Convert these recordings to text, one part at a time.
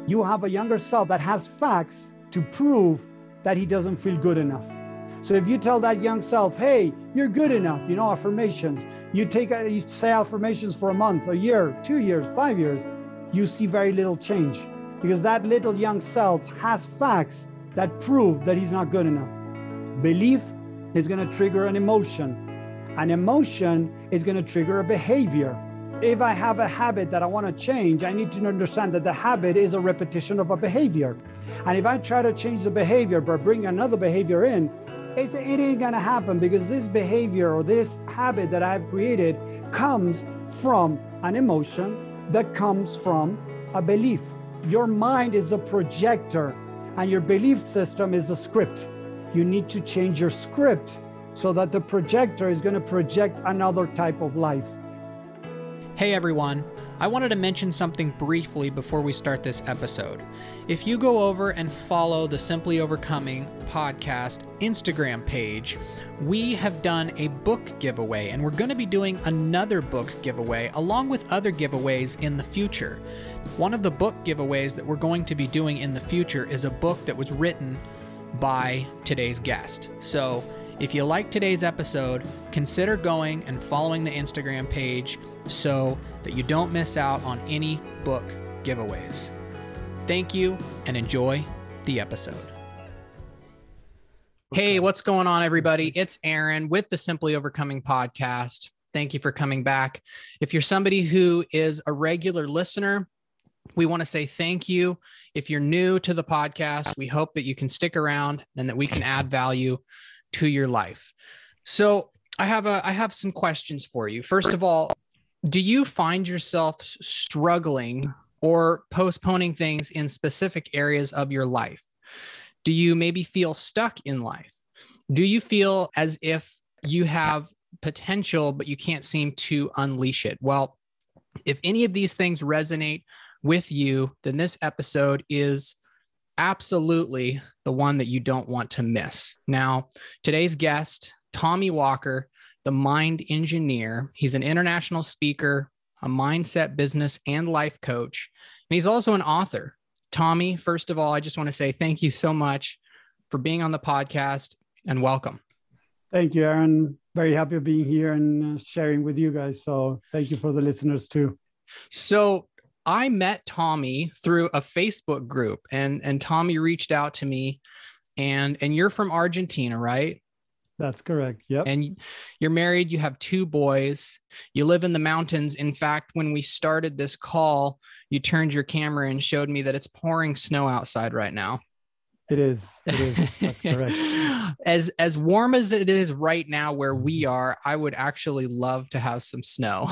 You have a younger self that has facts to prove that he doesn't feel good enough. So if you tell that young self, hey, you're good enough, affirmations, you say affirmations for a month, a year, 2 years, 5 years, you see very little change because that little young self has facts that prove that he's not good enough. Belief is going to trigger an emotion. An emotion is going to trigger a behavior. If I have a habit that I want to change, I need to understand that the habit is a repetition of a behavior. And if I try to change the behavior but bring another behavior in, it ain't going to happen because this behavior or this habit that I've created comes from an emotion that comes from a belief. Your mind is a projector and your belief system is a script. You need to change your script so that the projector is going to project another type of life. Hey everyone, I wanted to mention something briefly before we start this episode. If you go over and follow the Simply Overcoming podcast Instagram page, we have done a book giveaway, and we're going to be doing another book giveaway along with other giveaways in the future. One of the book giveaways that we're going to be doing in the future is a book that was written by today's guest. So if you like today's episode, consider going and following the Instagram page so that you don't miss out on any book giveaways. Thank you and enjoy the episode. Hey, what's going on, everybody? It's Aaron with the Simply Overcoming podcast. Thank you for coming back. If you're somebody who is a regular listener, we want to say thank you. If you're new to the podcast, we hope that you can stick around and that we can add value to your life. So I have some questions for you. First of all, do you find yourself struggling or postponing things in specific areas of your life? Do you maybe feel stuck in life? Do you feel as if you have potential, but you can't seem to unleash it? Well, if any of these things resonate with you, then this episode is absolutely the one that you don't want to miss. Now, today's guest, Tommy Walker, the Mind Engineer. He's an international speaker, a mindset, business, and life coach. And he's also an author. Tommy, first of all, I just want to say thank you so much for being on the podcast and welcome. Thank you, Aaron. Very happy being here and sharing with you guys. So thank you for the listeners too. So I met Tommy through a Facebook group and Tommy reached out to me and you're from Argentina, right? That's correct. Yep. And you're married, you have 2 boys, you live in the mountains. In fact, when we started this call, you turned your camera and showed me that it's pouring snow outside right now. It is. That's correct. As warm as it is right now where we are, I would actually love to have some snow.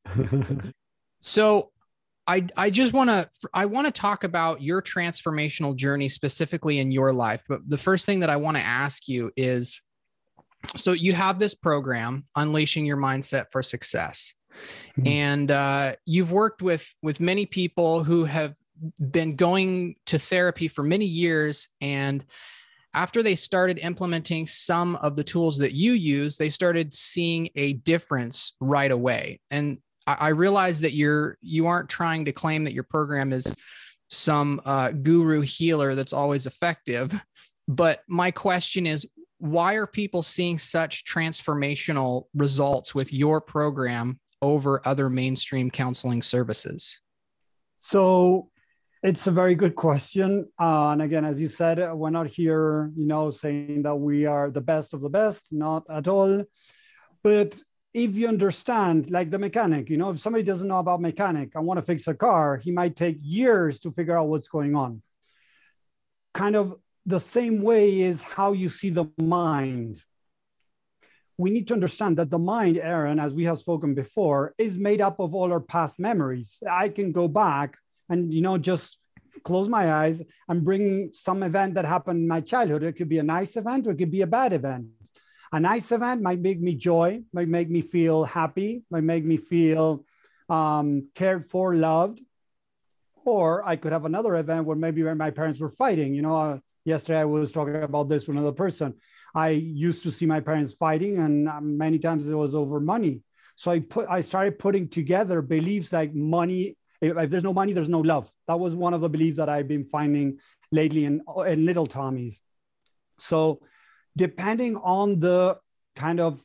So I want to talk about your transformational journey specifically in your life. But the first thing that I want to ask you is, so you have this program, Unleashing Your Mindset for Success. Mm-hmm. And you've worked with many people who have been going to therapy for many years. And after they started implementing some of the tools that you use, they started seeing a difference right away. And I realize that you aren't trying to claim that your program is some guru healer that's always effective. But my question is, why are people seeing such transformational results with your program over other mainstream counseling services? So it's a very good question. And again, as you said, we're not here, saying that we are the best of the best, not at all. But if you understand, like the mechanic, if somebody doesn't know about mechanic and want to fix a car, he might take years to figure out what's going on. Kind of the same way is how you see the mind. We need to understand that the mind, Aaron, as we have spoken before, is made up of all our past memories. I can go back and, just close my eyes and bring some event that happened in my childhood. It could be a nice event or it could be a bad event. A nice event might make me joy, might make me feel happy, might make me feel cared for, loved. Or I could have another event where maybe my parents were fighting. Yesterday I was talking about this with another person. I used to see my parents fighting, and many times it was over money. So I started putting together beliefs like money If there's no money, there's no love. That was one of the beliefs that I've been finding lately in little Tommies. So depending on the kind of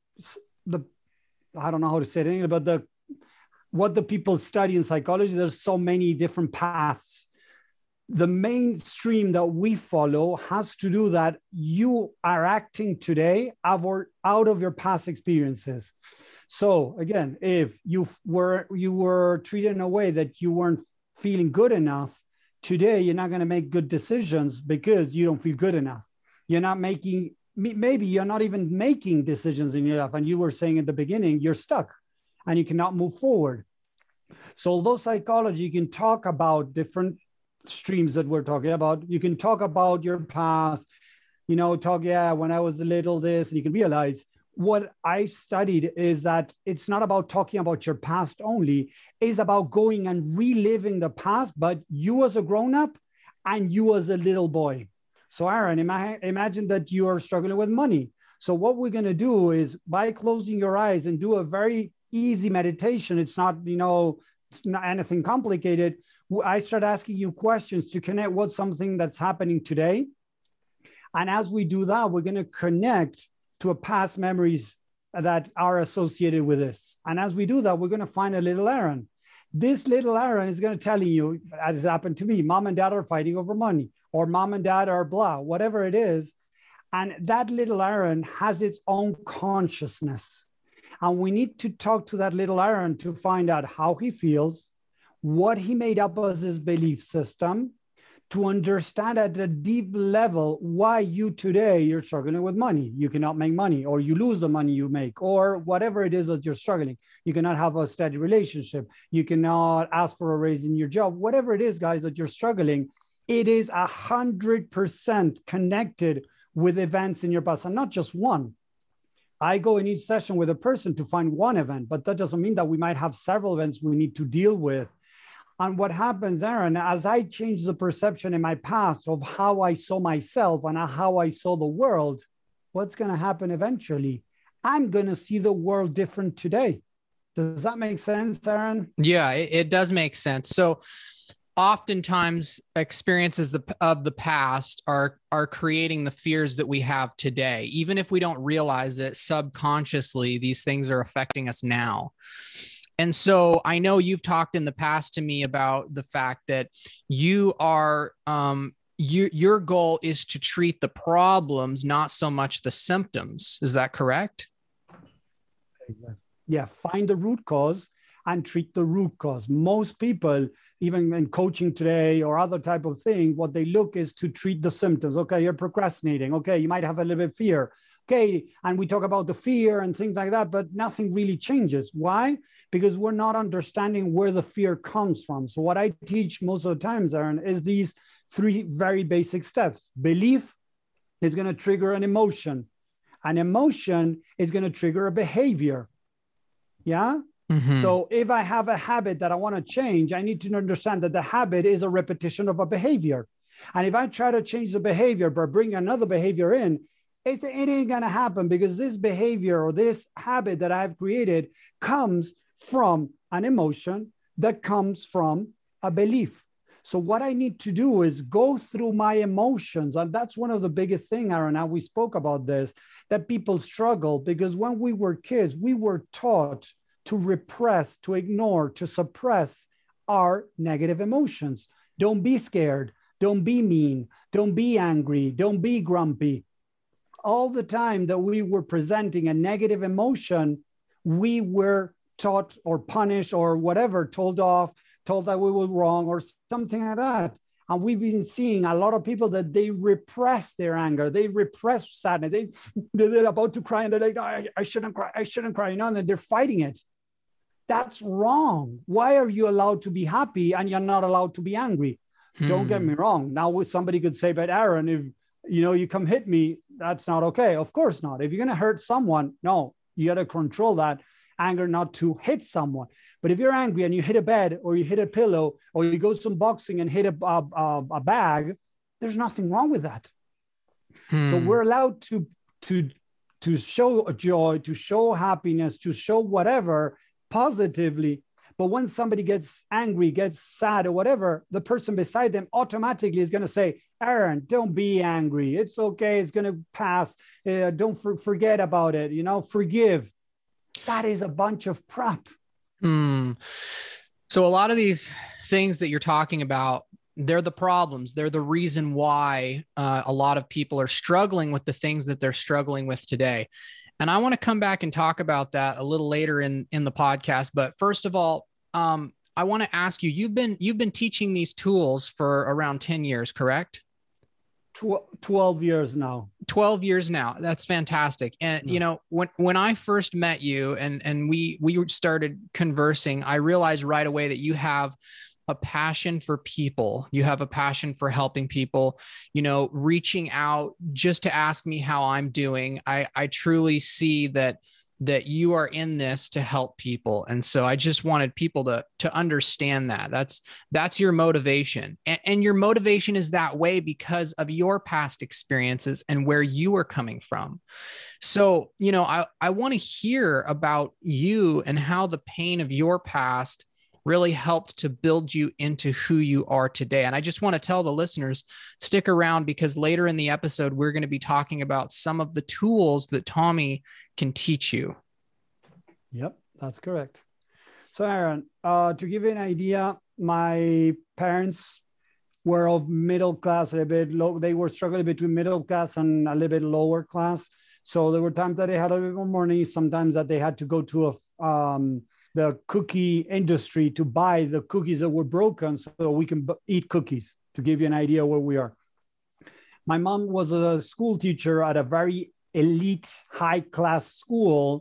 I don't know how to say it in English, but what the people study in psychology, there's so many different paths. The mainstream that we follow has to do that you are acting today out of your past experiences. So again, if you were treated in a way that you weren't feeling good enough, today you're not going to make good decisions because you don't feel good enough. You're not making, maybe you're not even making decisions in your life. And you were saying at the beginning, you're stuck and you cannot move forward. So although psychology, you can talk about different streams that we're talking about. You can talk about your past, when I was a little this, and you can realize what I studied is that it's not about talking about your past only, it's about going and reliving the past, but you as a grown-up and you as a little boy. So Aaron, imagine that you are struggling with money. So what we're going to do is by closing your eyes and do a very easy meditation. It's not anything complicated. I start asking you questions to connect with something that's happening today. And as we do that, we're going to connect to a past memories that are associated with this. And as we do that, we're going to find a little Aaron. This little Aaron is going to tell you, as happened to me, mom and dad are fighting over money, or mom and dad are blah, whatever it is. And that little Aaron has its own consciousness. And we need to talk to that little Aaron to find out how he feels, what he made up as his belief system, to understand at a deep level why you're struggling with money. You cannot make money, or you lose the money you make, or whatever it is that you're struggling. You cannot have a steady relationship. You cannot ask for a raise in your job. Whatever it is, guys, that you're struggling, it is 100% connected with events in your past, and not just one. I go in each session with a person to find one event, but that doesn't mean that we might have several events we need to deal with. And what happens, Aaron, as I change the perception in my past of how I saw myself and how I saw the world, what's going to happen eventually? I'm going to see the world different today. Does that make sense, Aaron? Yeah, it does make sense. So oftentimes experiences of the past are creating the fears that we have today. Even if we don't realize it subconsciously, these things are affecting us now. And so I know you've talked in the past to me about the fact that you are, your goal is to treat the problems, not so much the symptoms. Is that correct? Exactly. Yeah. Find the root cause and treat the root cause. Most people, even in coaching today or other type of thing, what they look is to treat the symptoms. Okay, you're procrastinating. Okay, you might have a little bit of fear. Okay, and we talk about the fear and things like that, but nothing really changes. Why? Because we're not understanding where the fear comes from. So what I teach most of the times, Aaron, is these 3 very basic steps. Belief is going to trigger an emotion. An emotion is going to trigger a behavior. Yeah? Mm-hmm. So if I have a habit that I want to change, I need to understand that the habit is a repetition of a behavior. And if I try to change the behavior but bring another behavior in, it ain't going to happen, because this behavior or this habit that I've created comes from an emotion that comes from a belief. So what I need to do is go through my emotions. And that's one of the biggest things, Aaron, how we spoke about this, that people struggle, because when we were kids, we were taught to repress, to ignore, to suppress our negative emotions. Don't be scared. Don't be mean. Don't be angry. Don't be grumpy. All the time that we were presenting a negative emotion, we were taught or punished or whatever, told that we were wrong or something like that. And we've been seeing a lot of people that they repress their anger, they repress sadness, they're about to cry and they're like, no, I shouldn't cry, and then they're fighting it. That's wrong. Why are you allowed to be happy and you're not allowed to be angry? Don't get me wrong. Now somebody could say, but Aaron, if you come hit me, that's not okay. Of course not. If you're going to hurt someone, no, you got to control that anger not to hit someone. But if you're angry and you hit a bed or you hit a pillow or you go some boxing and hit a bag, there's nothing wrong with that. So we're allowed to show joy, to show happiness, to show whatever positively, But when somebody gets angry, gets sad or whatever, the person beside them automatically is going to say, Aaron, don't be angry. It's okay. It's going to pass. Don't forget about it. Forgive. That is a bunch of crap. So a lot of these things that you're talking about, they're the problems. They're the reason why a lot of people are struggling with the things that they're struggling with today. And I want to come back and talk about that a little later in the podcast. But first of all, I want to ask you, you've been teaching these tools for around 10 years, correct? 12 years now. 12 years now. That's fantastic. And, when I first met you and we started conversing, I realized right away that you have a passion for people. You have a passion for helping people, reaching out just to ask me how I'm doing. I truly see that you are in this to help people. And so I just wanted people to understand that that's your motivation. And your motivation is that way because of your past experiences and where you are coming from. So, I want to hear about you and how the pain of your past really helped to build you into who you are today. And I just want to tell the listeners, stick around because later in the episode, we're going to be talking about some of the tools that Tommy can teach you. Yep, that's correct. So Aaron, to give you an idea, my parents were of middle class, a little bit low. They were struggling between middle class and a little bit lower class. So there were times that they had a little bit more money, sometimes that they had to go to the cookie industry to buy the cookies that were broken so we can eat cookies, to give you an idea where we are. My mom was a school teacher at a very elite, high-class school.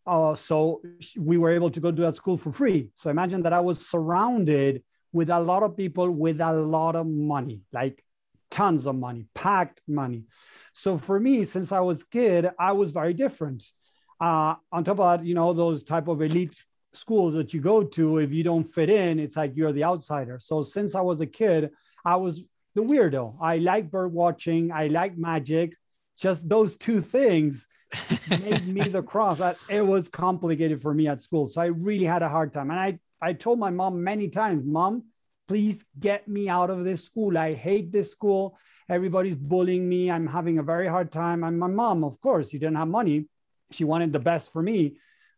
So we were able to go to that school for free. So imagine that I was surrounded with a lot of people with a lot of money, like tons of money, packed money. So for me, since I was a kid, I was very different. On top of that, those type of elite schools that you go to, if you don't fit in, it's like you're the outsider. So since I was a kid, I was the weirdo. I like bird watching. I like magic. Just those two things made me the cross. That it was complicated for me at school. So I really had a hard time. And I told my mom many times, Mom, please get me out of this school. I hate this school. Everybody's bullying me. I'm having a very hard time. And my mom, of course, she didn't have money. She wanted the best for me.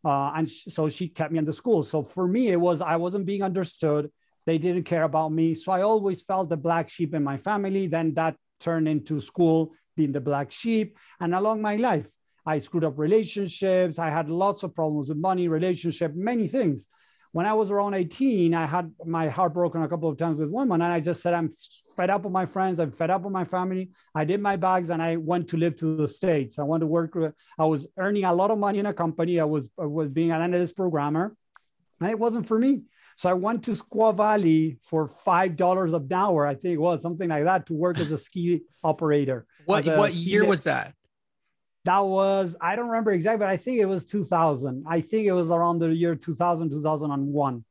So she kept me in the school. So for me, I wasn't being understood. They didn't care about me. So I always felt the black sheep in my family. Then that turned into school being the black sheep. And along my life, I screwed up relationships. I had lots of problems with money, relationship, many things. When I was around 18, I had my heart broken a couple of times with women. And I just said, I'm fed up with my friends. I'm fed up with my family. I did my bags and I went to live to the States. I went to work. I was earning a lot of money in a company. I was being an analyst programmer. And it wasn't for me. So I went to Squaw Valley for $5 an hour. I think it was something like that, to work as a ski operator. What year was that? That was, I don't remember exactly, but I think it was 2000. I think it was around the year 2000, 2001.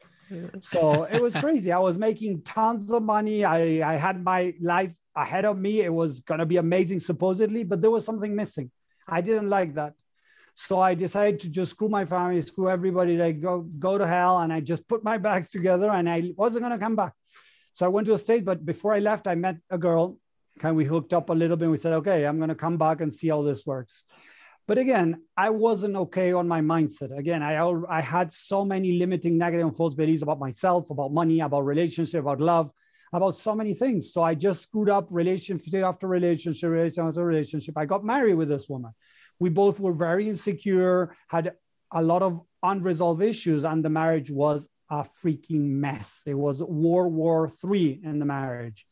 So it was crazy. I was making tons of money. I had my life ahead of me. It was going to be amazing, supposedly, but there was something missing. I didn't like that. So I decided to just screw my family, screw everybody, like go to hell. And I just put my bags together and I wasn't going to come back. So I went to the States, but before I left, I met a girl. We hooked up a little bit. And we said, okay, I'm going to come back and see how this works. But again, I wasn't okay on my mindset. Again, I had so many limiting negative and false beliefs about myself, about money, about relationship, about love, about so many things. So I just screwed up relationship after relationship. I got married with this woman. We both were very insecure, had a lot of unresolved issues, and the marriage was a freaking mess. It was World War III in the marriage.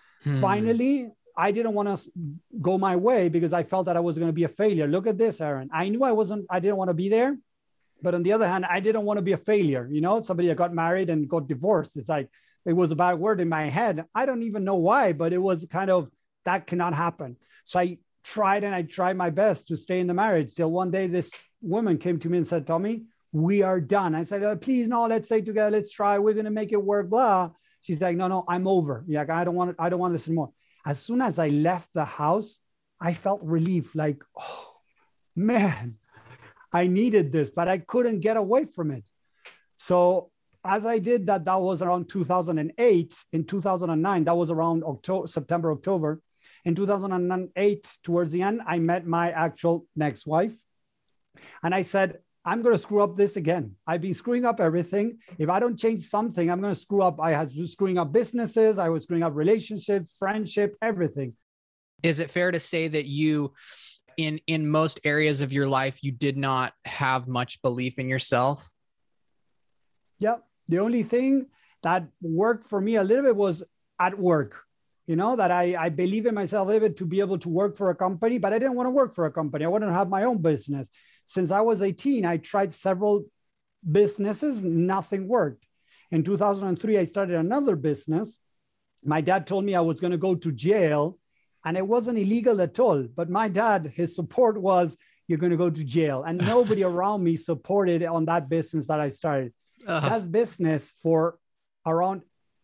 Finally, I didn't want to go my way because I felt that I was going to be a failure. Look at this, Aaron. I knew I didn't want to be there. But on the other hand, I didn't want to be a failure. Somebody that got married and got divorced. It's like, it was a bad word in my head. I don't even know why, but it was kind of, that cannot happen. So I tried my best to stay in the marriage till one day this woman came to me and said, Tommy, we are done. I said, oh, please, no, let's stay together. Let's try. We're going to make it work, blah. She's like, no, I'm over. Like, I don't want this anymore. As soon as I left the house, I felt relief. Like, oh man, I needed this, but I couldn't get away from it. So as I did that, that was around 2008. In 2009, that was around September, October. In 2008, towards the end, I met my actual next wife. And I said, I'm going to screw up this again. I've been screwing up everything. If I don't change something, I'm going to screw up. I had screwing up businesses. I was screwing up relationships, friendship, everything. Is it fair to say that you, in most areas of your life, you did not have much belief in yourself? Yeah. The only thing that worked for me a little bit was at work, that I believe in myself a little bit to be able to work for a company, but I didn't want to work for a company. I wanted to have my own business. Since I was 18, I tried several businesses. Nothing worked. In 2003, I started another business. My dad told me I was going to go to jail, and it wasn't illegal at all. But my dad, his support was, you're going to go to jail. And nobody around me supported on that business that I started. That business for around,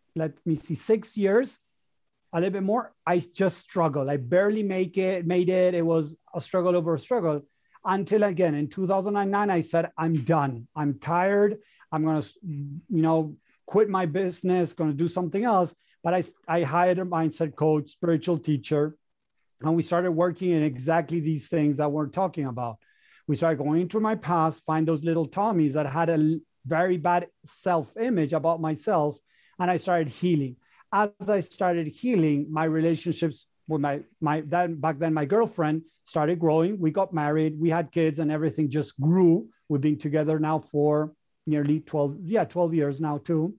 6 years, a little bit more. I just struggled. I barely made it. It was a struggle over a struggle until again, in 2009, I said, I'm done. I'm tired. I'm going to, quit my business, going to do something else. But I hired a mindset coach, spiritual teacher, and we started working in exactly these things that we're talking about. We started going into my past, find those little Tommies that had a very bad self-image about myself. And I started healing. As I started healing, my relationships with back then, my girlfriend started growing. We got married, we had kids, and everything just grew. We've been together now for nearly 12 years now too.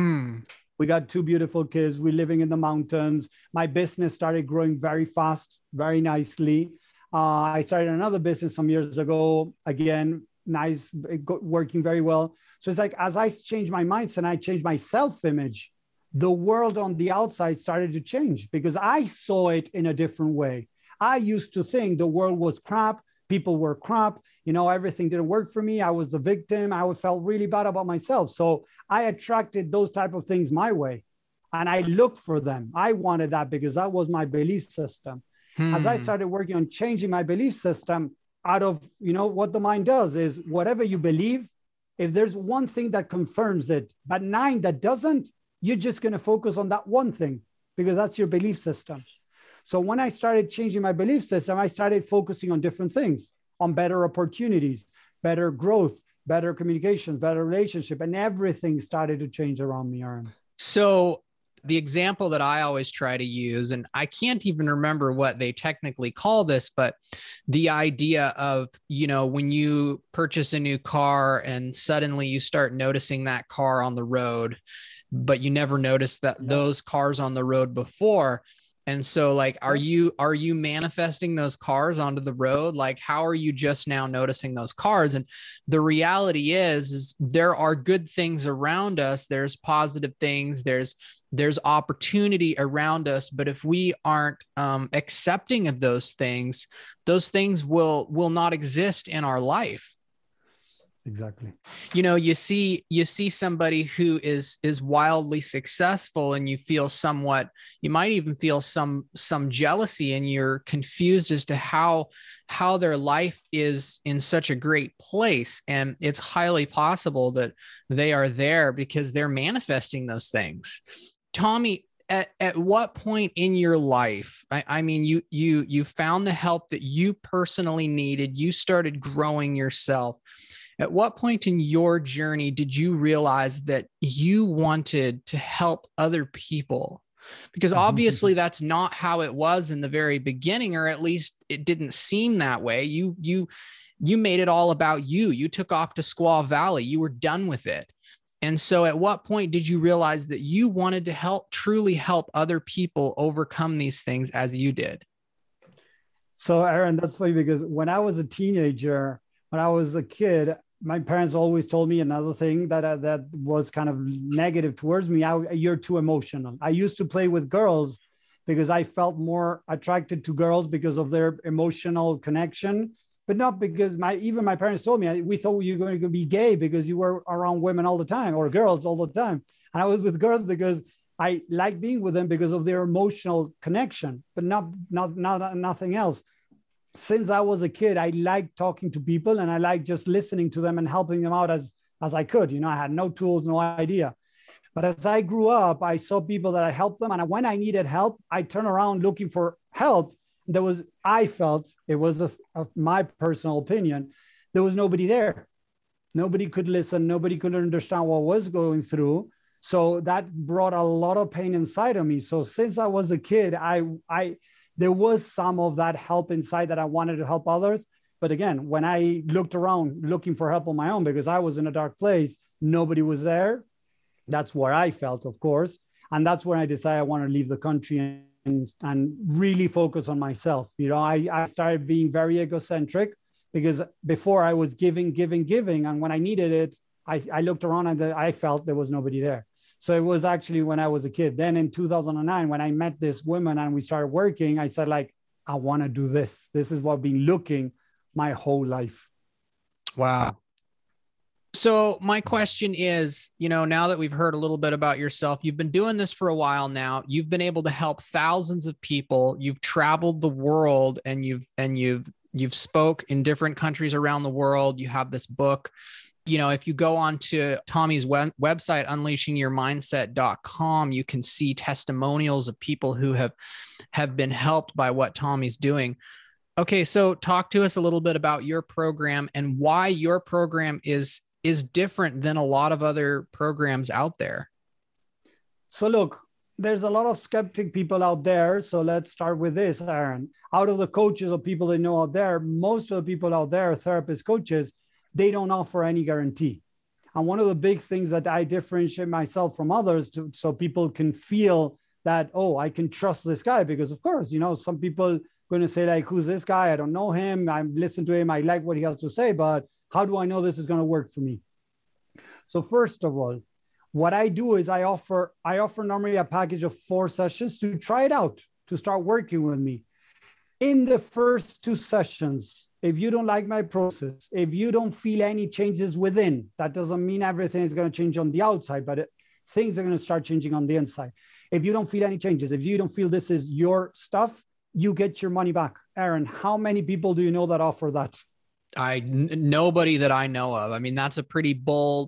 We got 2 beautiful kids. We're living in the mountains. My business started growing very fast, very nicely. I started another business some years ago. Again, nice, working very well. So it's like, as I changed my mindset and I changed my self-image, the world on the outside started to change because I saw it in a different way. I used to think the world was crap. People were crap. Everything didn't work for me. I was the victim. I felt really bad about myself. So I attracted those type of things my way. And I looked for them. I wanted that because that was my belief system. As I started working on changing my belief system, out of, what the mind does is whatever you believe, if there's one thing that confirms it, but 9 that doesn't, you're just going to focus on that one thing because that's your belief system. So when I started changing my belief system, I started focusing on different things, on better opportunities, better growth, better communication, better relationship, and everything started to change around me, Aaron. So the example that I always try to use, and I can't even remember what they technically call this, but the idea of, when you purchase a new car and suddenly you start noticing that car on the road, but you never noticed those cars on the road before. And so are you manifesting those cars onto the road? How are you just now noticing those cars? And the reality is there are good things around us. There's positive things. There's opportunity around us. But if we aren't accepting of those things will not exist in our life. Exactly. You see somebody who is wildly successful and you might even feel some jealousy, and you're confused as to how their life is in such a great place. And it's highly possible that they are there because they're manifesting those things. Tommy, at what point in your life, you found the help that you personally needed, you started growing yourself. At what point in your journey did you realize that you wanted to help other people? Because obviously that's not how it was in the very beginning, or at least it didn't seem that way. You made it all about you. You took off to Squaw Valley. You were done with it. And so at what point did you realize that you wanted to truly help other people overcome these things as you did? So Aaron, that's funny because when I was a teenager, when I was a kid, my parents always told me another thing that was kind of negative towards me. You're too emotional. I used to play with girls because I felt more attracted to girls because of their emotional connection, but not because even my parents told me, we thought you were going to be gay because you were around women all the time or girls all the time. And I was with girls because I like being with them because of their emotional connection, but not nothing else. Since I was a kid, I liked talking to people and I liked just listening to them and helping them out as as I could. I had no tools, no idea. But as I grew up, I saw people that I helped them. And when I needed help, I turned around looking for help. I felt, it was my personal opinion, there was nobody there. Nobody could listen. Nobody could understand what I was going through. So that brought a lot of pain inside of me. So since I was a kid, there was some of that help inside that I wanted to help others. But again, when I looked around looking for help on my own, because I was in a dark place, nobody was there. That's where I felt, of course. And that's when I decided I want to leave the country and really focus on myself. I started being very egocentric, because before I was giving. And when I needed it, I looked around and I felt there was nobody there. So it was actually when I was a kid. Then in 2009, when I met this woman and we started working, I said, I want to do this. This is what I've been looking my whole life. Wow. So my question is, now that we've heard a little bit about yourself, you've been doing this for a while now. You've been able to help thousands of people. You've traveled the world and you've spoke in different countries around the world. You have this book. If you go on to Tommy's website, unleashingyourmindset.com, you can see testimonials of people who have been helped by what Tommy's doing. Okay, so talk to us a little bit about your program and why your program is different than a lot of other programs out there. So look, there's a lot of skeptic people out there. So let's start with this, Aaron. Out of the coaches or people they know out there, most of the people out there, therapists, coaches, they don't offer any guarantee. And one of the big things that I differentiate myself from others so people can feel that, oh, I can trust this guy, because of course, some people going to say who's this guy? I don't know him. I'm listening to him. I like what he has to say, but how do I know this is going to work for me? So first of all, what I do is I offer normally a package of 4 sessions to try it out, to start working with me. In the first 2 sessions, if you don't like my process, if you don't feel any changes within, that doesn't mean everything is going to change on the outside, but things are going to start changing on the inside. If you don't feel any changes, if you don't feel this is your stuff, you get your money back. Aaron, how many people do you know that offer that? Nobody that I know of. I mean, it's a pretty bold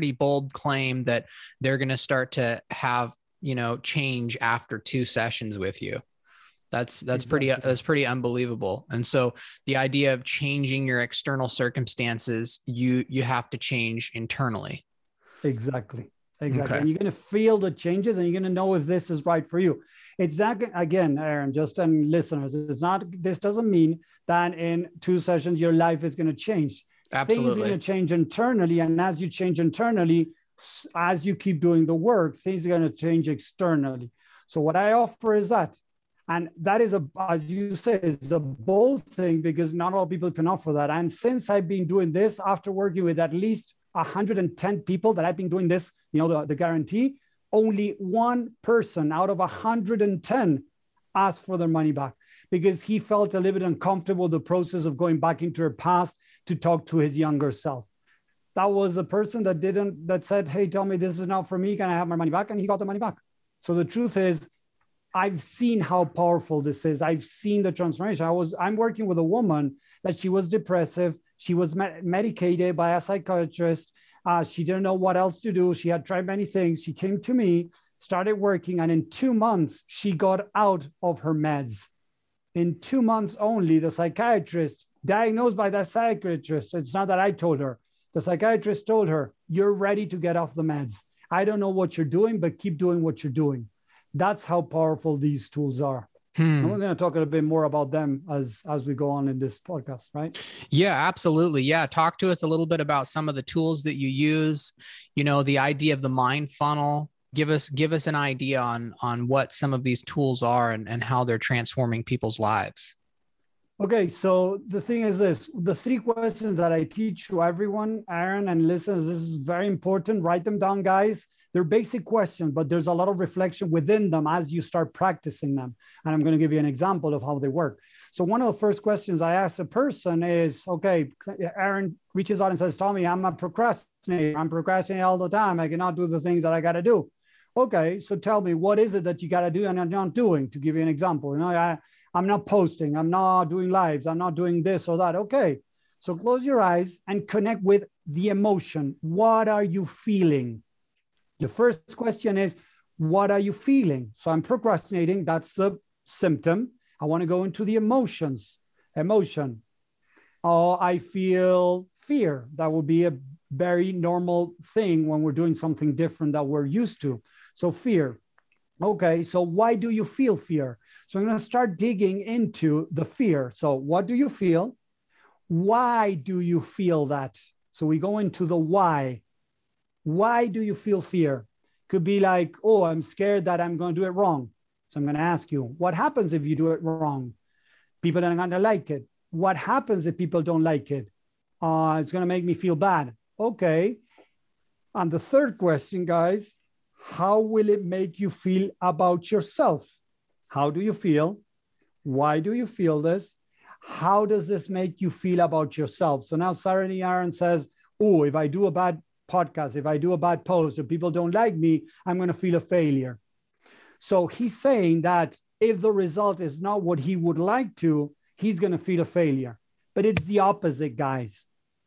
claim that they're going to start to have, change after 2 sessions with you. That's exactly. pretty unbelievable. And so the idea of changing your external circumstances, you have to change internally. Exactly. Okay. Okay. And you're going to feel the changes and you're going to know if this is right for you. It's not, again, Aaron, just on listeners, this doesn't mean that in 2 sessions, your life is going to change. Absolutely. Things are going to change internally. And as you change internally, as you keep doing the work, things are going to change externally. So what I offer is that. And that is, as you say, it's a bold thing because not all people can offer that. And since I've been doing this, after working with at least 110 people that I've been doing this, the guarantee, only 1 person out of 110 asked for their money back because he felt a little bit uncomfortable with the process of going back into her past to talk to his younger self. That was a person that said, hey, Tommy, this is not for me. Can I have my money back? And he got the money back. So the truth is, I've seen how powerful this is. I've seen the transformation. I'm working with a woman that she was depressive. She was medicated by a psychiatrist. She didn't know what else to do. She had tried many things. She came to me, started working, and in 2 months, she got out of her meds. In 2 months only, the psychiatrist, diagnosed by the psychiatrist, it's not that I told her, the psychiatrist told her, you're ready to get off the meds. I don't know what you're doing, but keep doing what you're doing. That's how powerful these tools are. And we're going to talk a little bit more about them as we go on in this podcast, right? Yeah, absolutely. Yeah. Talk to us a little bit about some of the tools that you use, the idea of the mind funnel. Give us an idea on what some of these tools are and how they're transforming people's lives. Okay. So the thing is this, the 3 questions that I teach to everyone, Aaron and listeners, this is very important. Write them down, guys. They're basic questions, but there's a lot of reflection within them as you start practicing them. And I'm going to give you an example of how they work. So one of the first questions I ask a person is, okay, Aaron reaches out and says, Tommy, I'm a procrastinator. I'm procrastinating all the time. I cannot do the things that I got to do. Okay, so tell me, what is it that you got to do and you're not doing? To give you an example, I'm not posting. I'm not doing lives. I'm not doing this or that. Okay, So close your eyes and connect with the emotion. What are you feeling? The first question is, what are you feeling? So I'm procrastinating. That's the symptom. I want to go into the emotions. Emotion. Oh, I feel fear. That would be a very normal thing when we're doing something different that we're used to. So fear. Okay, so why do you feel fear? So I'm going to start digging into the fear. So what do you feel? Why do you feel that? So we go into the why. Why do you feel fear? Could be like, oh, I'm scared that I'm going to do it wrong. So I'm going to ask you, what happens if you do it wrong? People are not going to like it. What happens if people don't like it? It's going to make me feel bad. Okay. And the third question, guys, how will it make you feel about yourself? How do you feel? Why do you feel this? How does this make you feel about yourself? So now Sarani Aaron says, oh, if I do a bad podcast, if I do a bad post, or people don't like me, I'm going to feel a failure. So he's saying that if the result is not what he would like to, he's going to feel a failure. But it's the opposite, guys.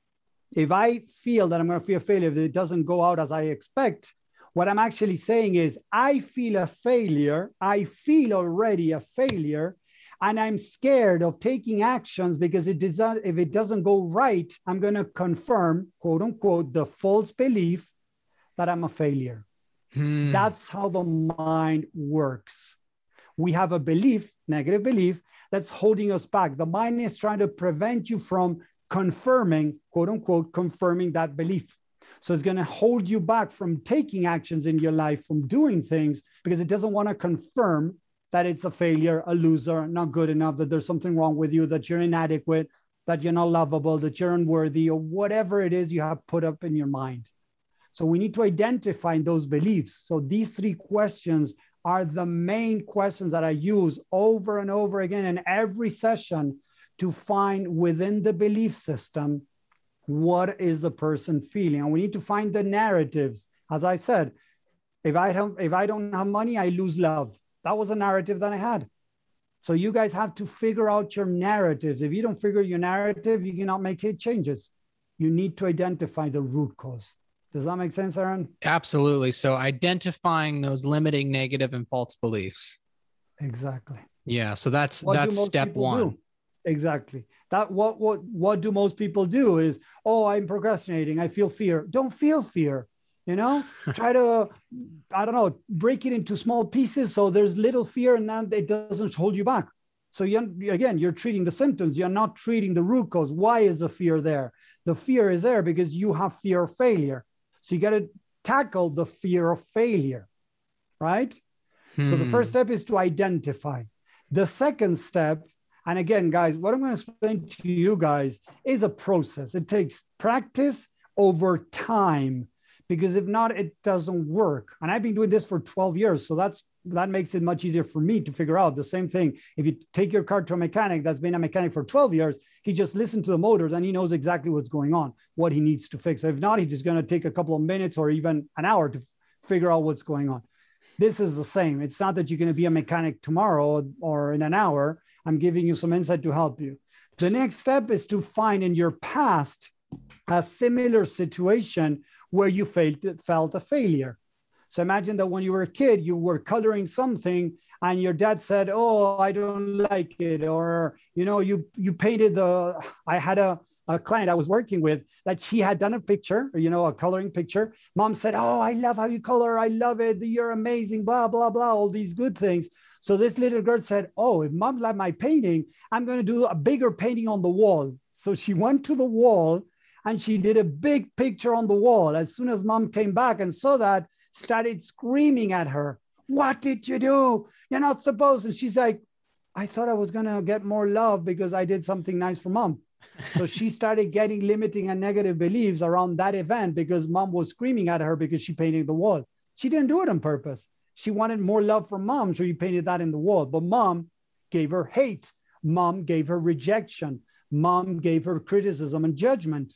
If I feel that I'm going to feel a failure, if it doesn't go out as I expect, what I'm actually saying is I feel a failure. I feel already a failure. And I'm scared of taking actions because if it doesn't go right, I'm going to confirm, quote unquote, the false belief that I'm a failure. That's how the mind works. We have a belief, negative belief, that's holding us back. The mind is trying to prevent you from confirming, quote unquote, confirming that belief. So it's going to hold you back from taking actions in your life, from doing things, because it doesn't want to confirm that it's a failure, a loser, not good enough, that there's something wrong with you, that you're inadequate, that you're not lovable, that you're unworthy, or whatever it is you have put up in your mind. So we need to identify those beliefs. So these three questions are the main questions that I use over and over again in every session to find within the belief system, what is the person feeling? And we need to find the narratives. As I said, if I don't have money, I lose love. That was a narrative that I had. So you guys have to figure out your narratives. If you don't figure your narrative, you cannot make it changes. You need to identify the root cause. Does that make sense, Aaron? Absolutely. So identifying those limiting, negative, and false beliefs. Exactly. Yeah. So that's step one. Do? Exactly. That what do most people do is, oh, I'm procrastinating. I feel fear. Don't feel fear. You know, try to, I don't know, break it into small pieces. So there's little fear and then it doesn't hold you back. So you're treating the symptoms. You're not treating the root cause. Why is the fear there? The fear is there because you have fear of failure. So you got to tackle the fear of failure, right? So the first step is to identify. The second step, and again, guys, what I'm going to explain to you guys is a process. It takes practice over time, because if not, it doesn't work. And I've been doing this for 12 years. So that makes it much easier for me to figure out the same thing. If you take your car to a mechanic that's been a mechanic for 12 years, he just listens to the motors and he knows exactly what's going on, what he needs to fix. If not, he's just going to take a couple of minutes or even an hour to figure out what's going on. This is the same. It's not that you're going to be a mechanic tomorrow or in an hour. I'm giving you some insight to help you. The next step is to find in your past a similar situation where you felt a failure. So imagine that when you were a kid, you were coloring something and your dad said, oh, I don't like it. Or, you painted I had a client I was working with that she had done a picture, a coloring picture. Mom said, oh, I love how you color. I love it. You're amazing, blah, blah, blah, all these good things. So this little girl said, oh, if Mom liked my painting, I'm going to do a bigger painting on the wall. So she went to the wall and she did a big picture on the wall. As soon as Mom came back and saw that, started screaming at her. What did you do? You're not supposed to. She's like, I thought I was going to get more love because I did something nice for Mom. So she started getting limiting and negative beliefs around that event because Mom was screaming at her because she painted the wall. She didn't do it on purpose. She wanted more love from Mom, so she painted that in the wall. But Mom gave her hate. Mom gave her rejection. Mom gave her criticism and judgment.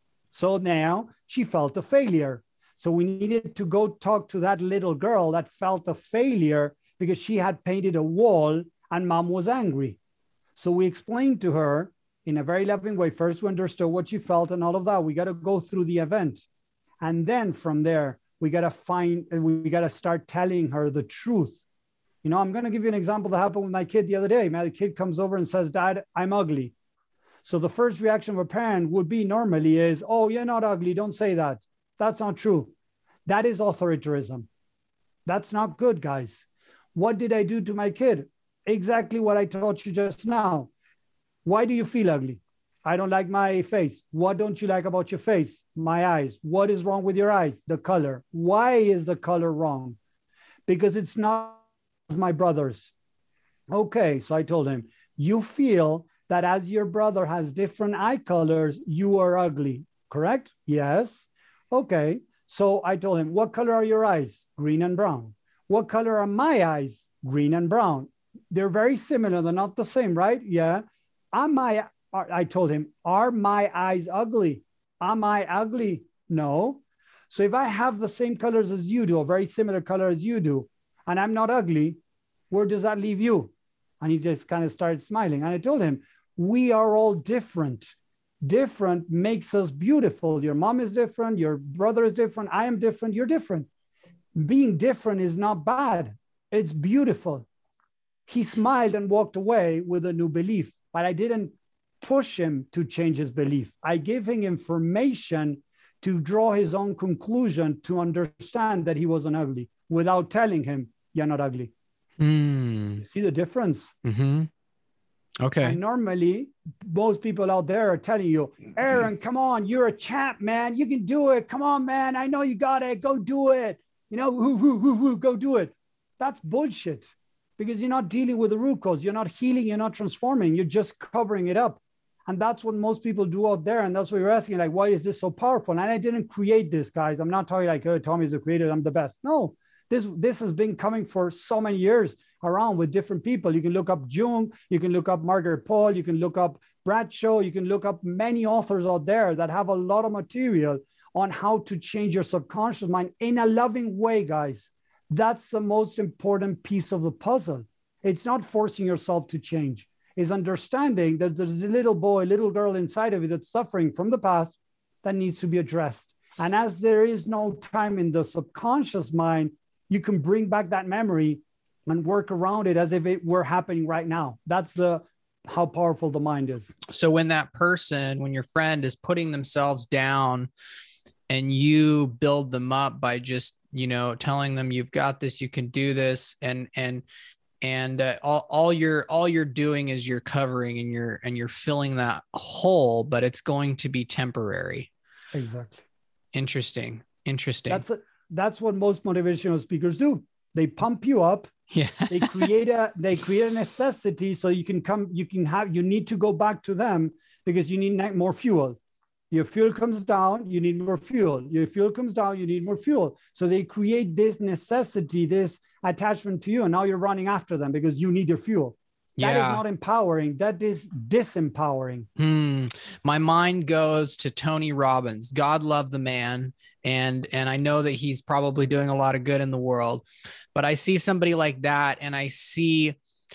So now she felt a failure. So we needed to go talk to that little girl that felt a failure because she had painted a wall and Mom was angry. So we explained to her, in a very loving way. First, we understood what you felt and all of that. We got to go through the event. And then from there, we got to start telling her the truth. You know, I'm going to give you an example that happened with my kid the other day. My kid comes over and says, Dad, I'm ugly. So the first reaction of a parent would be normally is, oh, you're not ugly. Don't say that. That's not true. That is authoritarianism. That's not good, guys. What did I do to my kid? Exactly what I taught you just now. Why do you feel ugly? I don't like my face. What don't you like about your face? My eyes. What is wrong with your eyes? The color. Why is the color wrong? Because it's not my brother's. Okay, so I told him, you feel that as your brother has different eye colors, you are ugly, correct? Yes. Okay, so I told him, what color are your eyes? Green and brown. What color are my eyes? Green and brown. They're very similar. They're not the same, right? Yeah. I told him, are my eyes ugly? Am I ugly? No. So if I have the same colors as you do, a very similar color as you do, and I'm not ugly, where does that leave you? And he just kind of started smiling. And I told him, we are all different. Different makes us beautiful. Your mom is different. Your brother is different. I am different. You're different. Being different is not bad. It's beautiful. He smiled and walked away with a new belief, but I didn't push him to change his belief. I gave him information to draw his own conclusion, to understand that he wasn't ugly without telling him, you're not ugly. You see the difference? Mm-hmm. Okay. And normally, most people out there are telling you, Aaron, come on, you're a champ, man. You can do it. Come on, man. I know you got it. Go do it. You know, go do it. That's bullshit, because you're not dealing with the root cause. You're not healing. You're not transforming. You're just covering it up. And that's what most people do out there. And that's what you're asking, like, why is this so powerful? And I didn't create this, guys. I'm not talking like, oh, Tommy's the creator, I'm the best. No, this has been coming for so many years around with different people. You can look up Jung, you can look up Margaret Paul, you can look up Bradshaw, you can look up many authors out there that have a lot of material on how to change your subconscious mind in a loving way, guys. That's the most important piece of the puzzle. It's not forcing yourself to change. It's understanding that there's a little boy, little girl inside of you that's suffering from the past that needs to be addressed. And as there is no time in the subconscious mind, you can bring back that memory and work around it as if it were happening right now. That's how powerful the mind is. So when your friend is putting themselves down and you build them up by just, telling them you've got this, you can do this. And all you're doing is you're covering and you're filling that hole, but it's going to be temporary. Exactly. Interesting. That's what most motivational speakers do. They pump you up. Yeah. They create a necessity. So you need to go back to them because you need more fuel. Your fuel comes down, you need more fuel. Your fuel comes down, you need more fuel. So they create this necessity, this attachment to you. And now you're running after them because you need your fuel. That is not empowering. That is disempowering. My mind goes to Tony Robbins. God love the man. And I know that he's probably doing a lot of good in the world, but I see somebody like that. And I see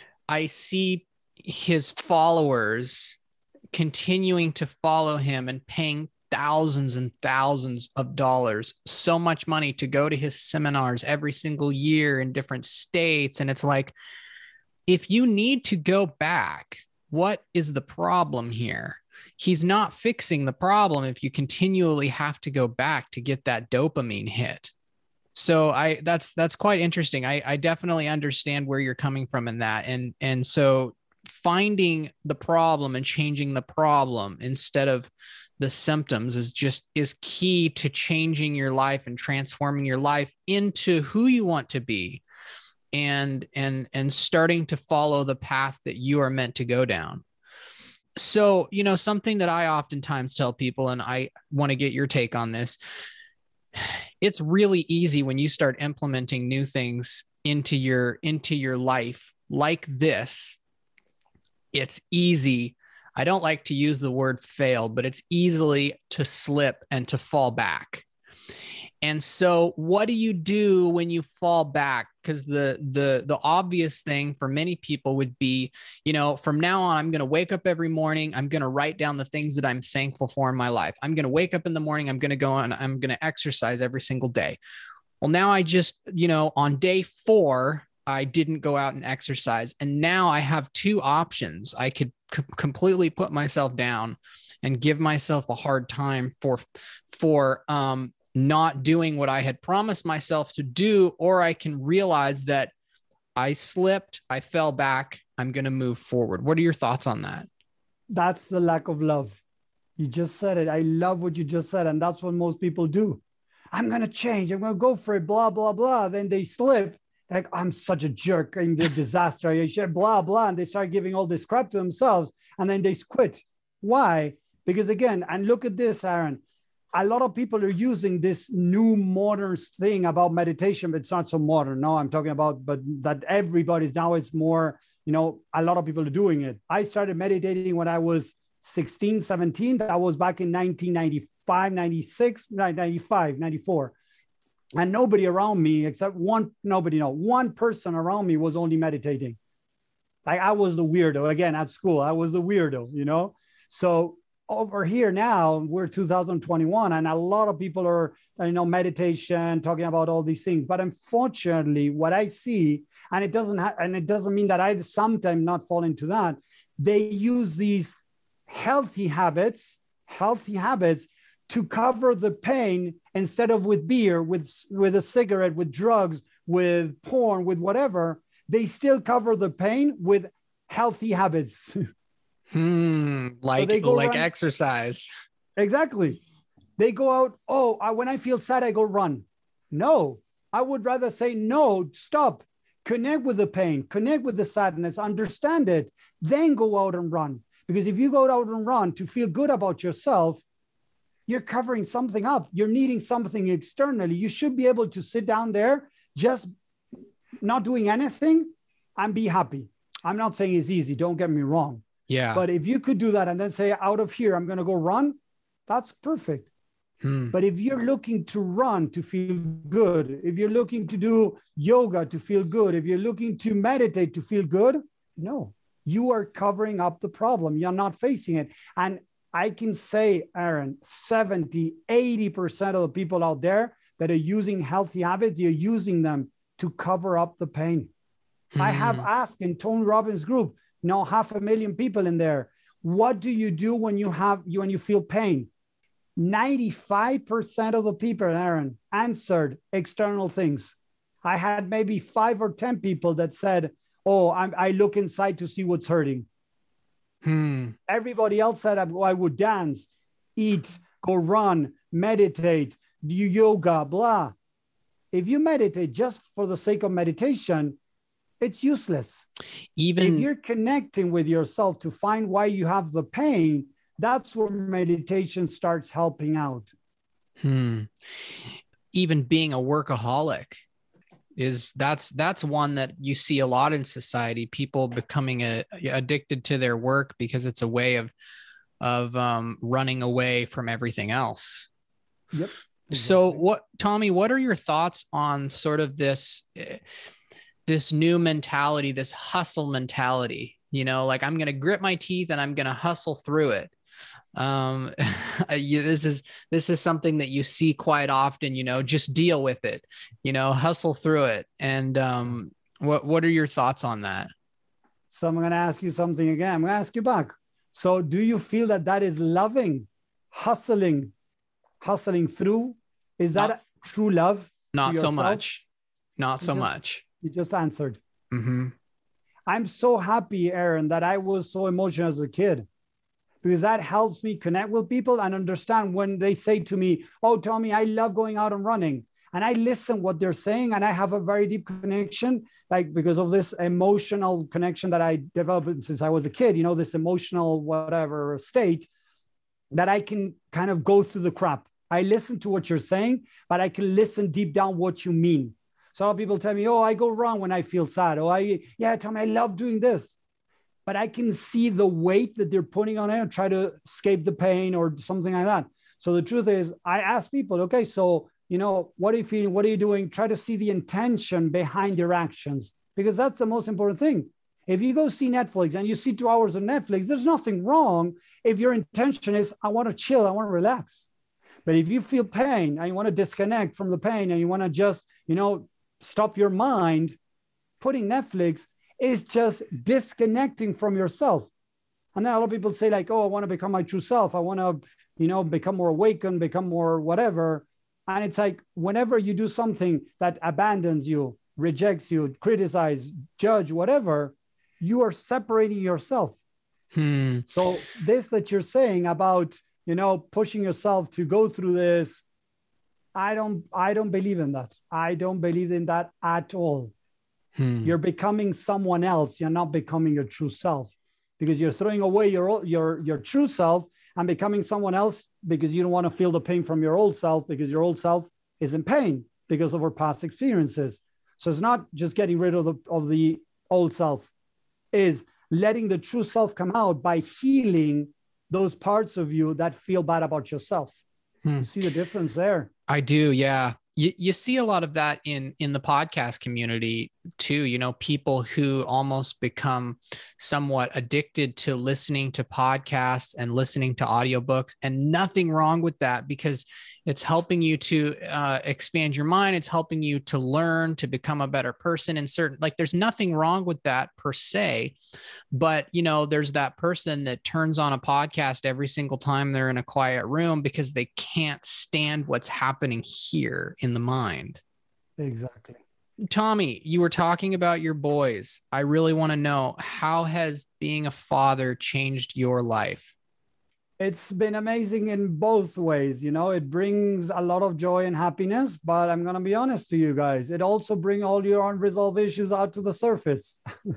his followers continuing to follow him and paying thousands and thousands of dollars, so much money to go to his seminars every single year in different states. And it's like, if you need to go back, what is the problem here? He's not fixing the problem if you continually have to go back to get that dopamine hit. So that's quite interesting. I definitely understand where you're coming from in that. And so finding the problem and changing the problem instead of the symptoms is key to changing your life and transforming your life into who you want to be and starting to follow the path that you are meant to go down. So, something that I oftentimes tell people, and I want to get your take on this, it's really easy when you start implementing new things into your life like this. It's easy. I don't like to use the word fail, but it's easily to slip and to fall back. And so what do you do when you fall back? Because the obvious thing for many people would be, from now on, I'm going to wake up every morning. I'm going to write down the things that I'm thankful for in my life. I'm going to wake up in the morning. I'm going to go and I'm going to exercise every single day. Well, now I just, on day 4, I didn't go out and exercise. And now I have 2 options. I could completely put myself down and give myself a hard time for not doing what I had promised myself to do, or I can realize that I slipped, I fell back, I'm going to move forward. What are your thoughts on that? That's the lack of love. You just said it. I love what you just said. And that's what most people do. I'm going to change. I'm going to go for it, blah, blah, blah. Then they slip. Like, I'm such a jerk. I'm a disaster. I should blah, blah. And they start giving all this crap to themselves. And then they quit. Why? Because again, and look at this, Aaron. A lot of people are using this new modern thing about meditation, but it's not so modern. No, I'm talking about, but that everybody's now, it's more, a lot of people are doing it. I started meditating when I was 16, 17. That was back in 1995, 96, 95, 94. And nobody around me, except one person around me was only meditating. Like, I was the weirdo. Again, at school, I was the weirdo, So over here now, we're 2021, and a lot of people are, meditation, talking about all these things. But unfortunately, what I see, and it doesn't mean that I sometimes not fall into that, they use these healthy habits to cover the pain, instead of with beer, with a cigarette, with drugs, with porn, with whatever. They still cover the pain with healthy habits. Like run. Exercise. Exactly. They go out. When I feel sad, I go run. No, I would rather say, no, stop, connect with the pain, connect with the sadness, understand it, then go out and run. Because if you go out and run to feel good about yourself, you're covering something up. You're needing something externally. You should be able to sit down there, just not doing anything, and be happy. I'm not saying it's easy. Don't get me wrong. Yeah. But if you could do that and then say, out of here, I'm going to go run, that's perfect. But if you're looking to run to feel good, if you're looking to do yoga to feel good, if you're looking to meditate to feel good, no, you are covering up the problem. You're not facing it. And I can say, Aaron, 70, 80% of the people out there that are using healthy habits, you're using them to cover up the pain. I have asked in Tony Robbins' group, 500,000 people in there, what do you do when you feel pain? 95% of the people, Aaron, answered external things. I had maybe 5 or 10 people that said, I look inside to see what's hurting. Everybody else said, I would dance, eat, go run, meditate, do yoga, blah. If you meditate just for the sake of meditation, it's useless. Even if you're connecting with yourself to find why you have the pain, that's where meditation starts helping out. Even being a workaholic that's one that you see a lot in society. People becoming addicted to their work because it's a way of running away from everything else. Yep. Exactly. So Tommy, what are your thoughts on sort of this new mentality, this hustle mentality, like I'm going to grit my teeth and I'm going to hustle through it. This is something that you see quite often, just deal with it, hustle through it. And what are your thoughts on that? So I'm going to ask you something again. I'm going to ask you back. So do you feel that is loving, hustling through? Is that true love? Not so much. Not so much. You just answered. I'm so happy, Aaron, that I was so emotional as a kid, because that helps me connect with people and understand when they say to me, oh, Tommy, I love going out and running. And I listen what they're saying, and I have a very deep connection, like because of this emotional connection that I developed since I was a kid, this emotional whatever state that I can kind of go through the crap. I listen to what you're saying, but I can listen deep down what you mean. So a lot of people tell me, oh, I go run when I feel sad. Tommy, I love doing this. But I can see the weight that they're putting on it and try to escape the pain or something like that. So the truth is, I ask people, okay, so, what are you feeling? What are you doing? Try to see the intention behind your actions, because that's the most important thing. If you go see Netflix and you see 2 hours of Netflix, there's nothing wrong if your intention is, I want to chill, I want to relax. But if you feel pain and you want to disconnect from the pain and you want to just, stop your mind, putting Netflix is just disconnecting from yourself. And then a lot of people say like, oh, I want to become my true self. I want to, become more awakened, become more whatever. And it's like, whenever you do something that abandons you, rejects you, criticize, judge, whatever, you are separating yourself. So this that you're saying about, pushing yourself to go through this, I don't believe in that. I don't believe in that at all. You're becoming someone else. You're not becoming your true self, because you're throwing away your true self and becoming someone else because you don't want to feel the pain from your old self, because your old self is in pain because of our past experiences. So it's not just getting rid of the old self, is letting the true self come out by healing those parts of you that feel bad about yourself. You see the difference there? I do. Yeah. You see a lot of that in the podcast community too, people who almost become somewhat addicted to listening to podcasts and listening to audiobooks, and nothing wrong with that, because it's helping you to expand your mind. It's helping you to learn, to become a better person in certain, like there's nothing wrong with that per se, but there's that person that turns on a podcast every single time they're in a quiet room because they can't stand what's happening here in the mind. Exactly. Tommy, you were talking about your boys. I really want to know, how has being a father changed your life? It's been amazing in both ways. It brings a lot of joy and happiness, but I'm going to be honest to you guys, it also brings all your unresolved issues out to the surface.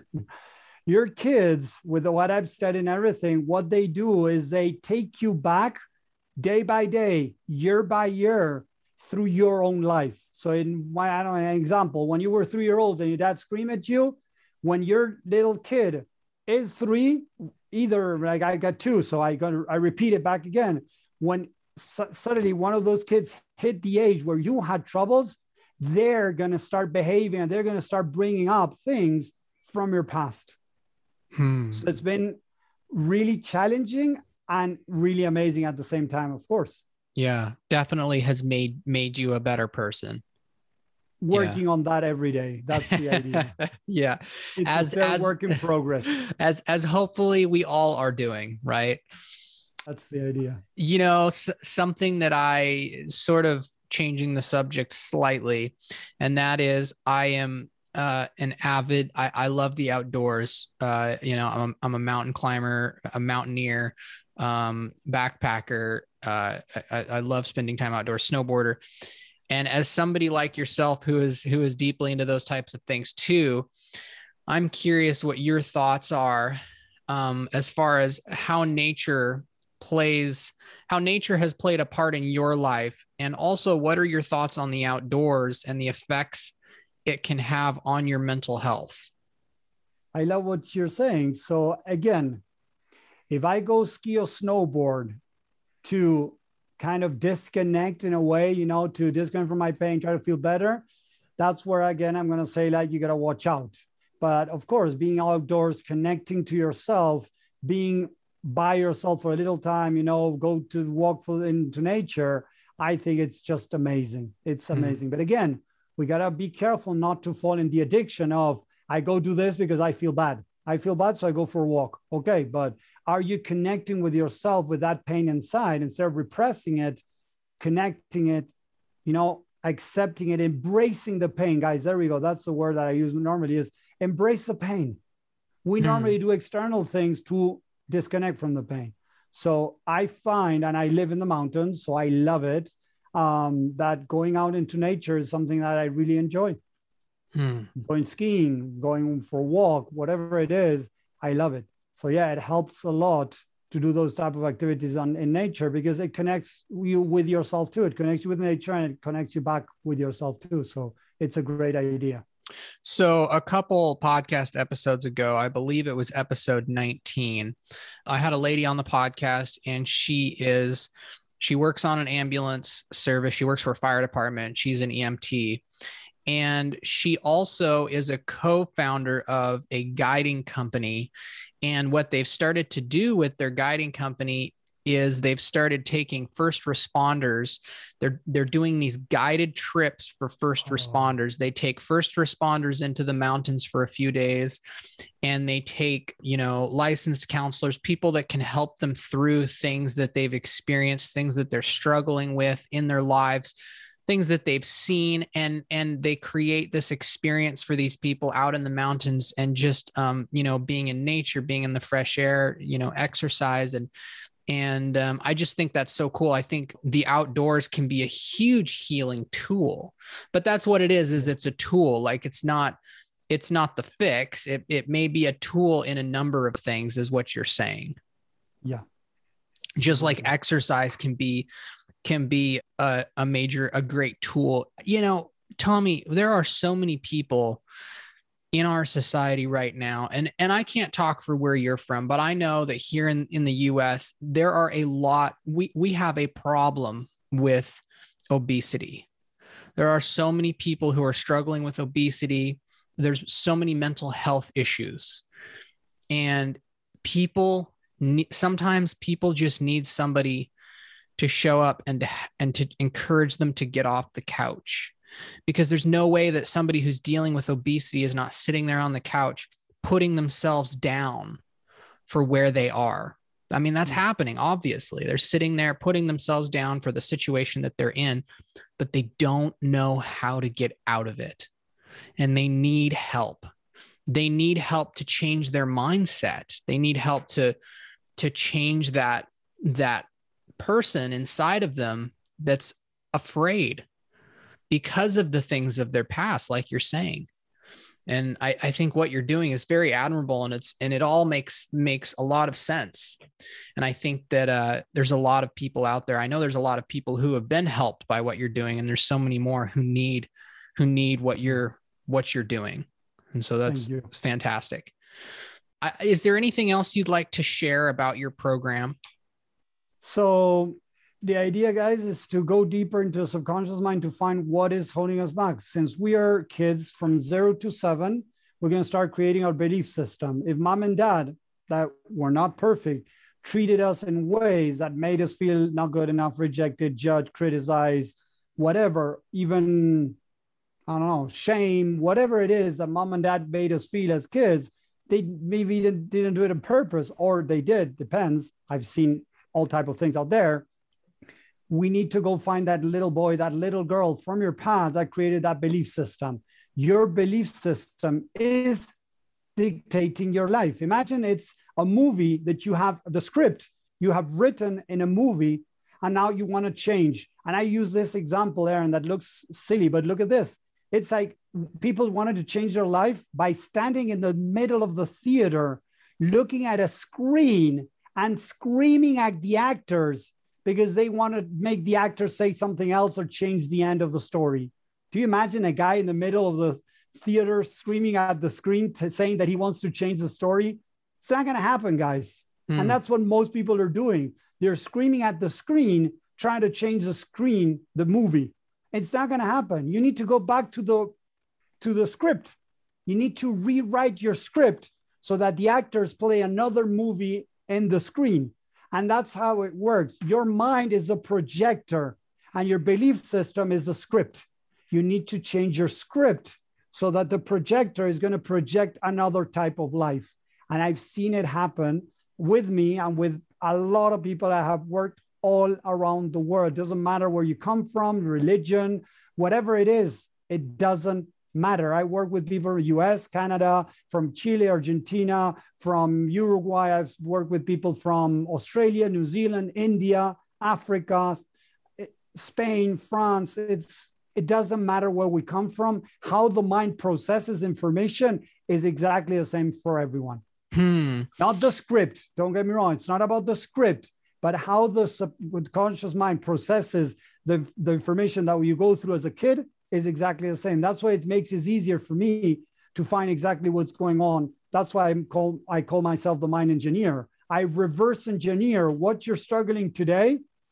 Your kids, with what I've studied and everything, what they do is they take you back day by day, year by year, through your own life. So an example, when you were 3-year-olds and your dad screamed at you, when your little kid is 3, either like I got 2, so I repeat it back again. When suddenly one of those kids hit the age where you had troubles, they're going to start behaving and they're going to start bringing up things from your past. So it's been really challenging and really amazing at the same time, of course. Yeah, definitely has made you a better person. Working on that every day. That's the idea. Yeah. It's a work in progress. As hopefully we all are doing, right? That's the idea. Something that I sort of changing the subject slightly, and that is I am an avid, I love the outdoors. I'm a mountain climber, a mountaineer, backpacker. I love spending time outdoors, snowboarder. And as somebody like yourself who is deeply into those types of things too, I'm curious what your thoughts are as far as how nature has played a part in your life. And also, what are your thoughts on the outdoors and the effects it can have on your mental health? I love what you're saying. So again, if I go ski or snowboard to kind of disconnect in a way, to disconnect from my pain, try to feel better, that's where, again, I'm going to say, like, you got to watch out. But of course, being outdoors, connecting to yourself, being by yourself for a little time, go to walk into nature, I think it's just amazing. It's amazing. But again, we got to be careful not to fall in the addiction of, I go do this because I feel bad. So I go for a walk. Okay, but are you connecting with yourself with that pain inside instead of repressing it, connecting it, accepting it, embracing the pain? Guys, there we go. That's the word that I use normally, is embrace the pain. We normally do external things to disconnect from the pain. So I find, and I live in the mountains, so I love it, that going out into nature is something that I really enjoy. Going skiing, going for a walk, whatever it is, I love it. So yeah, it helps a lot to do those type of activities in nature, because it connects you with yourself too. It connects you with nature and it connects you back with yourself too. So it's a great idea. So a couple podcast episodes ago, I believe it was episode 19, I had a lady on the podcast, and she is She works on an ambulance service. She works for a fire department. She's an EMT. And she also is a co-founder of a guiding company. And what they've started to do with their guiding company is they've started taking first responders. They're doing these guided trips for first responders. They take first responders into the mountains for a few days, and they take, licensed counselors, people that can help them through things that they've experienced, things that they're struggling with in their lives, things that they've seen, and they create this experience for these people out in the mountains and just, being in nature, being in the fresh air, exercise. And I just think that's so cool. I think the outdoors can be a huge healing tool, but that's what it is it's a tool. Like it's not the fix. It may be a tool in a number of things is what you're saying. Yeah. Just like exercise can be a great tool. Tommy, there are so many people in our society right now, and I can't talk for where you're from, but I know that here in the US, there are a lot, we have a problem with obesity. There are so many people who are struggling with obesity. There's so many mental health issues, and sometimes people just need somebody to show up and to encourage them to get off the couch. Because there's no way that somebody who's dealing with obesity is not sitting there on the couch, putting themselves down for where they are. I mean, that's happening. Obviously, they're sitting there putting themselves down for the situation that they're in, but they don't know how to get out of it. And they need help. They need help to change their mindset. They need help to change that person inside of them that's afraid because of the things of their past, like you're saying. And I think what you're doing is very admirable, and it all makes a lot of sense. And I think that there's a lot of people out there. I know there's a lot of people who have been helped by what you're doing, and there's so many more who need what you're doing. And so that's fantastic. Is there anything else you'd like to share about your program? So the idea, guys, is to go deeper into the subconscious mind to find what is holding us back. Since we are kids from 0 to 7, we're going to start creating our belief system. If mom and dad that were not perfect treated us in ways that made us feel not good enough, rejected, judged, criticized, whatever, even, I don't know, shame, whatever it is that mom and dad made us feel as kids, they maybe didn't do it on purpose, or they did, depends. I've seen all type of things out there. We need to go find that little boy, that little girl from your past that created that belief system. Your belief system is dictating your life. Imagine it's a movie that you have, the script you have written in a movie, and now you want to change. And I use this example, Aaron, that looks silly, but look at this. It's like people wanted to change their life by standing in the middle of the theater, looking at a screen and screaming at the actors because they want to make the actor say something else or change the end of the story. Do you imagine a guy in the middle of the theater screaming at the screen saying that he wants to change the story? It's not going to happen, guys. And that's what most people are doing. They're screaming at the screen, trying to change the screen, the movie. It's not going to happen. You need to go back to the script. You need to rewrite your script so that the actors play another movie in the screen. And that's how it works. Your mind is a projector and your belief system is a script. You need to change your script so that the projector is going to project another type of life. And I've seen it happen with me and with a lot of people that have worked all around the world. It doesn't matter where you come from, religion, whatever it is, it doesn't matter. I work with people in the US, Canada, from Chile, Argentina, from Uruguay. I've worked with people from Australia, New Zealand, India, Africa, Spain, France. It doesn't matter where we come from. How the mind processes information is exactly the same for everyone. Not the script. Don't get me wrong. It's not about the script, but how the subconscious mind processes the information that you go through as a kid is exactly the same. That's why it makes it easier for me to find exactly what's going on. That's why I call myself the mind engineer. I reverse engineer what you're struggling today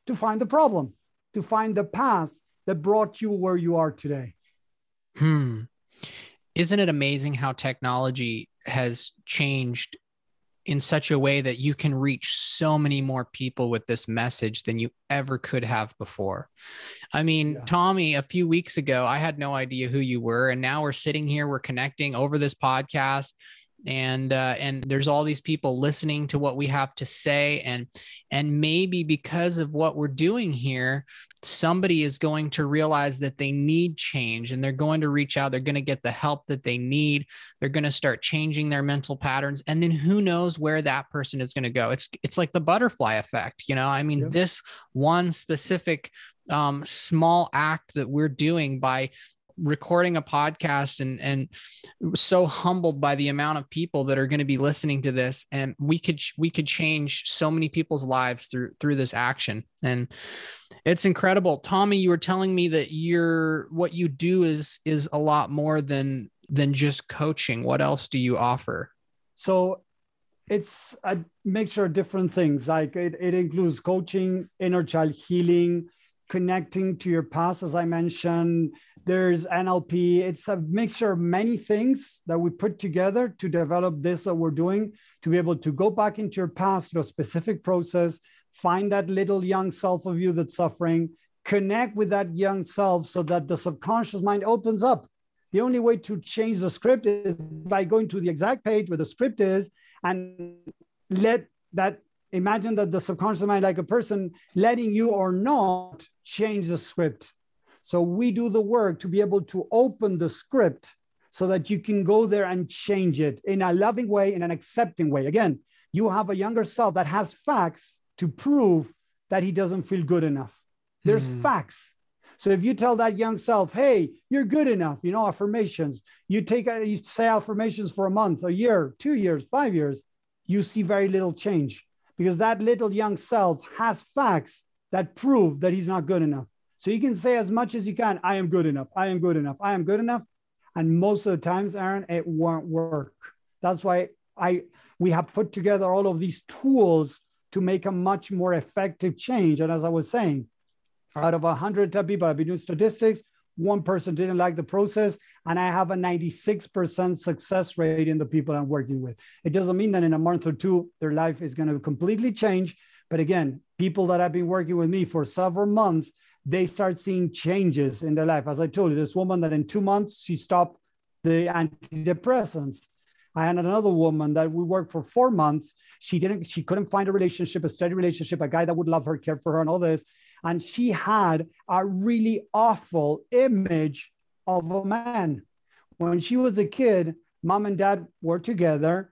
to find the problem, to find the path that brought you where you are today. Isn't it amazing how technology has changed in such a way that you can reach so many more people with this message than you ever could have before? I mean, Tommy, a few weeks ago, I had no idea who you were. And now we're sitting here, we're connecting over this podcast. And there's all these people listening to what we have to say. And maybe because of what we're doing here, somebody is going to realize that they need change, and they're going to reach out. They're going to get the help that they need. They're going to start changing their mental patterns. And then who knows where that person is going to go? It's like the butterfly effect. I mean, this one specific small act that we're doing by recording a podcast and so humbled by the amount of people that are going to be listening to this, and we could change so many people's lives through this action. And it's incredible. Tommy, you were telling me that what you do is a lot more than just coaching. What else do you offer? So it's a mixture of different things. Like it includes coaching, inner child healing, connecting to your past, as I mentioned. There's NLP. It's a mixture of many things that we put together to develop this that we're doing, to be able to go back into your past through a specific process, find that little young self of you that's suffering, connect with that young self so that the subconscious mind opens up. The only way to change the script is by going to the exact page where the script is and imagine that the subconscious mind, like a person, letting you or not change the script. So we do the work to be able to open the script so that you can go there and change it in a loving way, in an accepting way. Again, you have a younger self that has facts to prove that he doesn't feel good enough. There's facts. So if you tell that young self, hey, you're good enough, affirmations, you say affirmations for a month, a year, 2 years, 5 years, you see very little change, because that little young self has facts that prove that he's not good enough. So you can say as much as you can, I am good enough, I am good enough, I am good enough. And most of the times, Aaron, it won't work. That's why we have put together all of these tools to make a much more effective change. And as I was saying, out of 100 people, I've been doing statistics, one person didn't like the process, and I have a 96% success rate in the people I'm working with. It doesn't mean that in a month or two, their life is going to completely change. But again, people that have been working with me for several months, they start seeing changes in their life. As I told you, this woman that in 2 months, she stopped the antidepressants. I had another woman that we worked for 4 months. She couldn't find a relationship, a steady relationship, a guy that would love her, care for her, and all this. And she had a really awful image of a man. When she was a kid, mom and dad were together.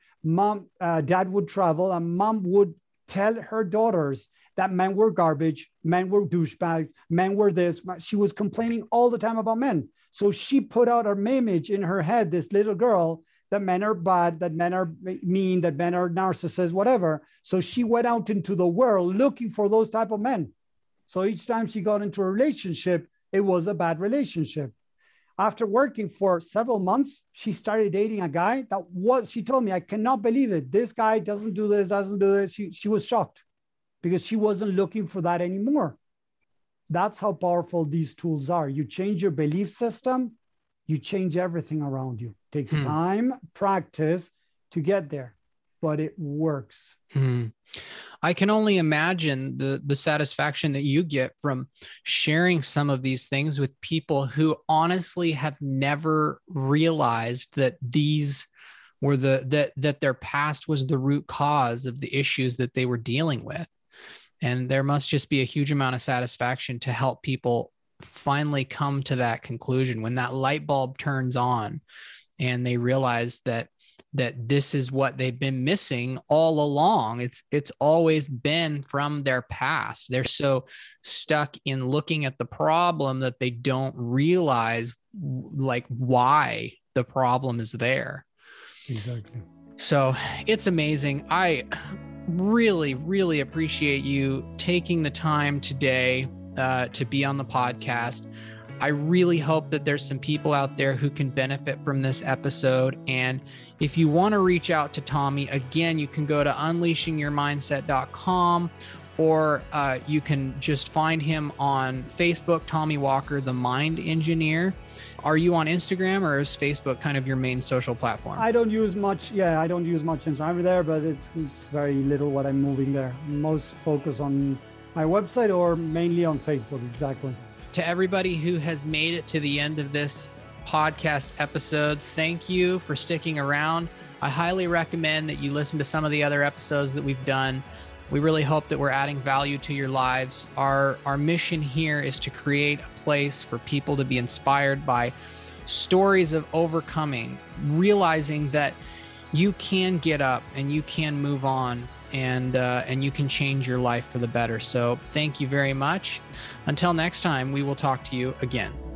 Dad would travel, and mom would tell her daughters that men were garbage, men were douchebags, men were this. She was complaining all the time about men. So she put out an image in her head, this little girl, that men are bad, that men are mean, that men are narcissists, whatever. So she went out into the world looking for those type of men. So each time she got into a relationship, it was a bad relationship. After working for several months, she started dating a guy she told me, I cannot believe it. This guy doesn't do this, doesn't do this. She was shocked because she wasn't looking for that anymore. That's how powerful these tools are. You change your belief system, you change everything around you. It takes time, practice to get there, but it works. I can only imagine the satisfaction that you get from sharing some of these things with people who honestly have never realized that these were that their past was the root cause of the issues that they were dealing with. And there must just be a huge amount of satisfaction to help people finally come to that conclusion when that light bulb turns on and they realize that this is what they've been missing all along. It's always been from their past. They're so stuck in looking at the problem that they don't realize like why the problem is there. Exactly. So it's amazing. I really, really appreciate you taking the time today to be on the podcast. I really hope that there's some people out there who can benefit from this episode. And if you want to reach out to Tommy, again, you can go to unleashingyourmindset.com, or you can just find him on Facebook, Tommy Walker, the Mind Engineer. Are you on Instagram, or is Facebook kind of your main social platform? I don't use much. Yeah, I don't use much Instagram there, but it's very little what I'm moving there. Most focus on my website or mainly on Facebook. Exactly. To everybody who has made it to the end of this podcast episode, thank you for sticking around. I highly recommend that you listen to some of the other episodes that we've done. We really hope that we're adding value to your lives. Our mission here is to create a place for people to be inspired by stories of overcoming, realizing that you can get up and you can move on, and you can change your life for the better. So thank you very much. Until next time, we will talk to you again.